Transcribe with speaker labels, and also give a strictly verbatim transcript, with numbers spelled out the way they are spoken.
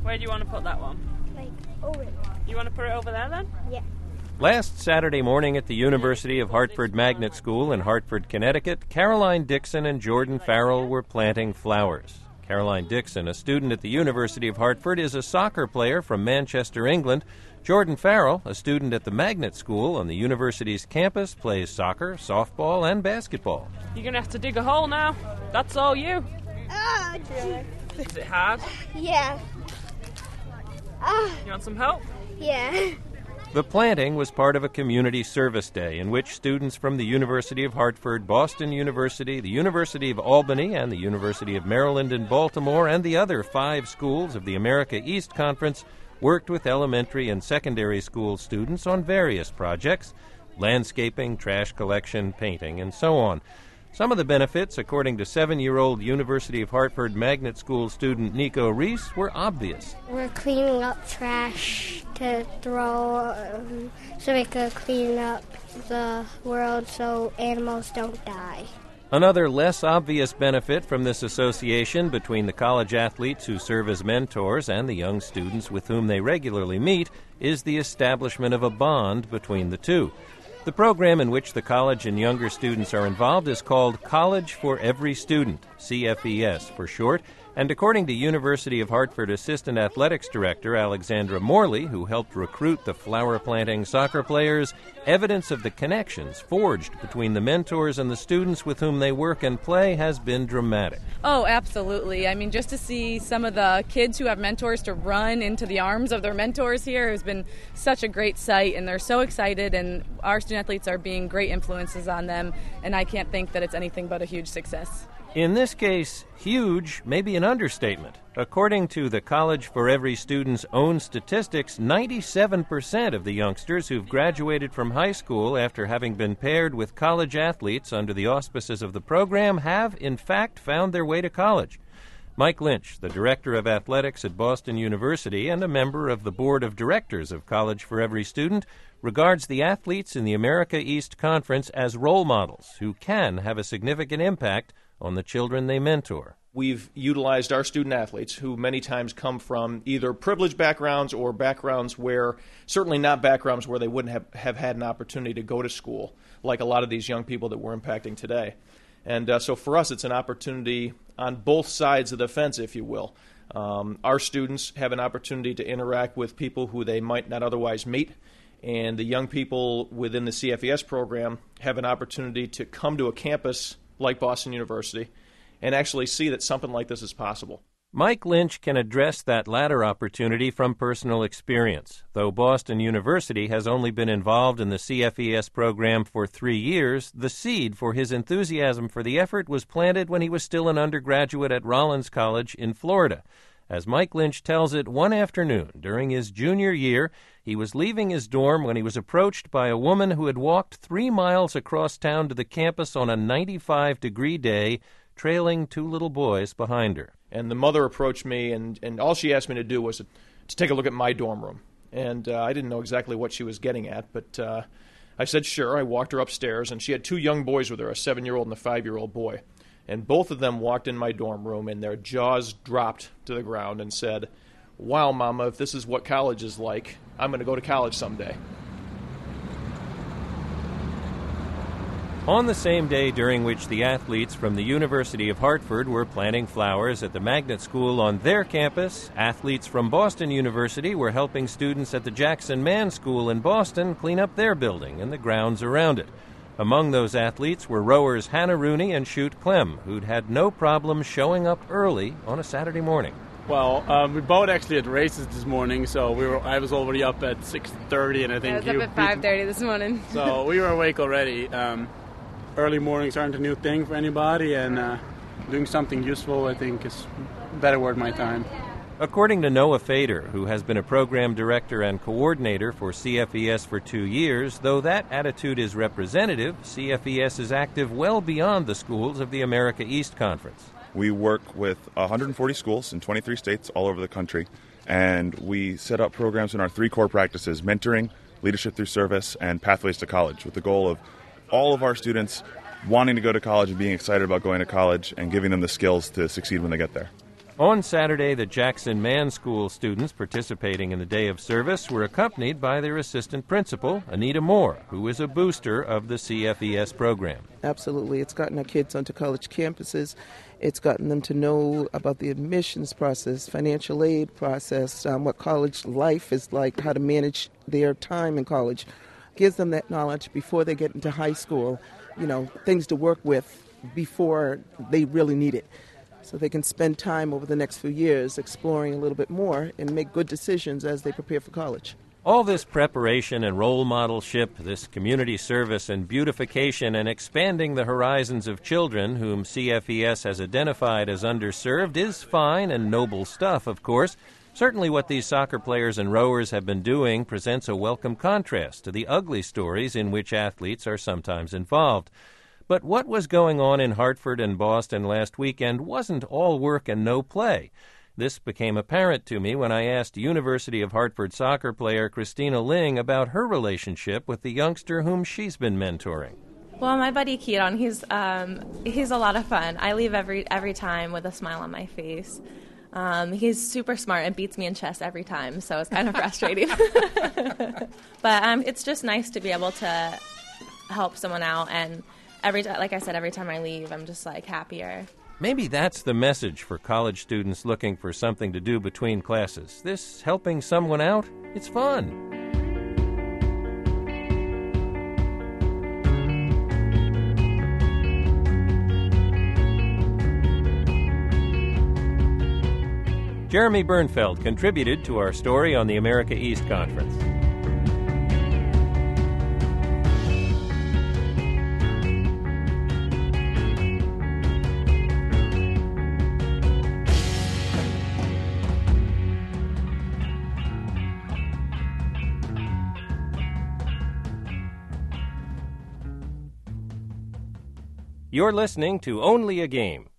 Speaker 1: Where do you want to put that one?
Speaker 2: Like, over there.
Speaker 1: You want to put it over there then?
Speaker 2: Yeah.
Speaker 3: Last Saturday morning at the University of Hartford Magnet School in Hartford, Connecticut, Caroline Dixon and Jordan Farrell were planting flowers. Caroline Dixon, a student at the University of Hartford, is a soccer player from Manchester, England. Jordan Farrell, a student at the Magnet School on the university's campus, plays soccer, softball, and basketball.
Speaker 1: You're going to have to dig a hole now. That's all you.
Speaker 2: Ah, oh,
Speaker 1: Is it hard?
Speaker 2: yeah. Ah,
Speaker 1: You want some help?
Speaker 2: yeah.
Speaker 3: The planting was part of a community service day in which students from the University of Hartford, Boston University, the University of Albany, and the University of Maryland in Baltimore, and the other five schools of the America East Conference worked with elementary and secondary school students on various projects: landscaping, trash collection, painting, and so on. Some of the benefits, according to seven-year-old University of Hartford Magnet School student Nico Reese, were obvious.
Speaker 2: We're cleaning up trash to throw um, so we could clean up the world so animals don't die.
Speaker 3: Another less obvious benefit from this association between the college athletes who serve as mentors and the young students with whom they regularly meet is the establishment of a bond between the two. The program in which the college and younger students are involved is called College for Every Student, C F E S for short, and according to University of Hartford Assistant Athletics Director Alexandra Morley, who helped recruit the flower-planting soccer players, evidence of the connections forged between the mentors and the students with whom they work and play has been dramatic.
Speaker 4: Oh, absolutely. I mean, just to see some of the kids who have mentors to run into the arms of their mentors here has been such a great sight, and they're so excited, and our student athletes are being great influences on them, and I can't think that it's anything but a huge success.
Speaker 3: In this case, huge may be an understatement. According to the College for Every Student's own statistics, ninety-seven percent of the youngsters who've graduated from high school after having been paired with college athletes under the auspices of the program have, in fact, found their way to college. Mike Lynch, the director of athletics at Boston University and a member of the board of directors of College for Every Student, regards the athletes in the America East Conference as role models who can have a significant impact on the children they mentor.
Speaker 5: We've utilized our student athletes, who many times come from either privileged backgrounds or backgrounds where, certainly not backgrounds where they wouldn't have, have had an opportunity to go to school, like a lot of these young people that we're impacting today. And uh, so for us, it's an opportunity on both sides of the fence, if you will. Um, our students have an opportunity to interact with people who they might not otherwise meet, and the young people within the C F E S program have an opportunity to come to a campus like Boston University and actually see that something like this is possible.
Speaker 3: Mike Lynch can address that latter opportunity from personal experience. Though Boston University has only been involved in the C F E S program for three years, the seed for his enthusiasm for the effort was planted when he was still an undergraduate at Rollins College in Florida. As Mike Lynch tells it, one afternoon during his junior year, he was leaving his dorm when he was approached by a woman who had walked three miles across town to the campus on a ninety-five degree day, trailing two little boys behind her.
Speaker 5: And the mother approached me, and, and all she asked me to do was to, to take a look at my dorm room. And uh, I didn't know exactly what she was getting at, but uh, I said sure. I walked her upstairs, and she had two young boys with her, a seven-year-old and a five-year-old boy. And both of them walked in my dorm room, and their jaws dropped to the ground and said, "Wow, Mama, if this is what college is like, I'm going to go to college someday."
Speaker 3: On the same day during which the athletes from the University of Hartford were planting flowers at the Magnet School on their campus, athletes from Boston University were helping students at the Jackson Mann School in Boston clean up their building and the grounds around it. Among those athletes were rowers Hannah Rooney and Shoot Clem, who'd had no problem showing up early on a Saturday morning.
Speaker 6: Well, um, we both actually had races this morning, so we were. I was already up at six thirty, and I think
Speaker 4: I was
Speaker 6: you,
Speaker 4: up at five thirty this morning.
Speaker 6: So we were awake already. Um, early mornings aren't a new thing for anybody, and uh, doing something useful, I think, is better worth my time.
Speaker 3: According to Noah Fader, who has been a program director and coordinator for C F E S for two years, though that attitude is representative, C F E S is active well beyond the schools of the America East Conference.
Speaker 7: We work with one hundred forty schools in twenty-three states all over the country, and we set up programs in our three core practices: mentoring, leadership through service, and pathways to college, with the goal of all of our students wanting to go to college and being excited about going to college and giving them the skills to succeed when they get there.
Speaker 3: On Saturday, the Jackson Man School students participating in the day of service were accompanied by their assistant principal, Anita Moore, who is a booster of the C F E S program.
Speaker 8: Absolutely. It's gotten our kids onto college campuses. It's gotten them to know about the admissions process, financial aid process, um, what college life is like, how to manage their time in college. Gives them that knowledge before they get into high school, you know, things to work with before they really need it. So they can spend time over the next few years exploring a little bit more and make good decisions as they prepare for college.
Speaker 3: All this preparation and role modelship, this community service and beautification and expanding the horizons of children whom C F E S has identified as underserved is fine and noble stuff, of course. Certainly what these soccer players and rowers have been doing presents a welcome contrast to the ugly stories in which athletes are sometimes involved. But what was going on in Hartford and Boston last weekend wasn't all work and no play. This became apparent to me when I asked University of Hartford soccer player Christina Ling about her relationship with the youngster whom she's been mentoring.
Speaker 9: Well, my buddy Keaton, he's um, he's a lot of fun. I leave every every time with a smile on my face. Um, he's super smart and beats me in chess every time, so it's kind of frustrating. But um, it's just nice to be able to help someone out, and every like I said, every time I leave, I'm just like happier.
Speaker 3: Maybe that's the message for college students looking for something to do between classes. This helping someone out, it's fun. Jeremy Bernfeld contributed to our story on the America East Conference. You're listening to Only a Game.